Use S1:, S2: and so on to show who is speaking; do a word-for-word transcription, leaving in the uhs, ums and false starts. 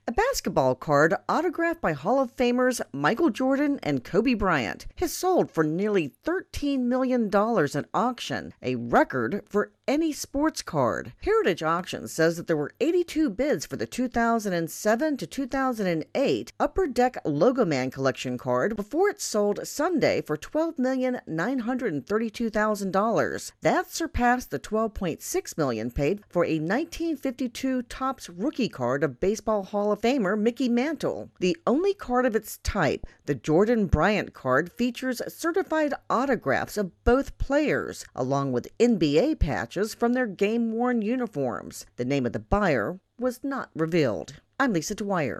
S1: A basketball card autographed by Hall of Famers Michael Jordan and Kobe Bryant has sold for nearly thirteen million dollars at auction, a record for any sports card. Heritage Auctions says that there were eighty-two bids for the two thousand seven to two thousand eight Upper Deck Logo Man collection card before it sold Sunday for twelve million nine hundred thirty-two thousand dollars. That surpassed the twelve point six million dollars paid for a nineteen fifty-two Topps rookie card of Baseball Hall of Famer Mickey Mantle. The only card of its type, the Jordan Bryant card, features certified autographs of both players, along with N B A patches from their game-worn uniforms. The name of the buyer was not revealed. I'm Lisa Dwyer.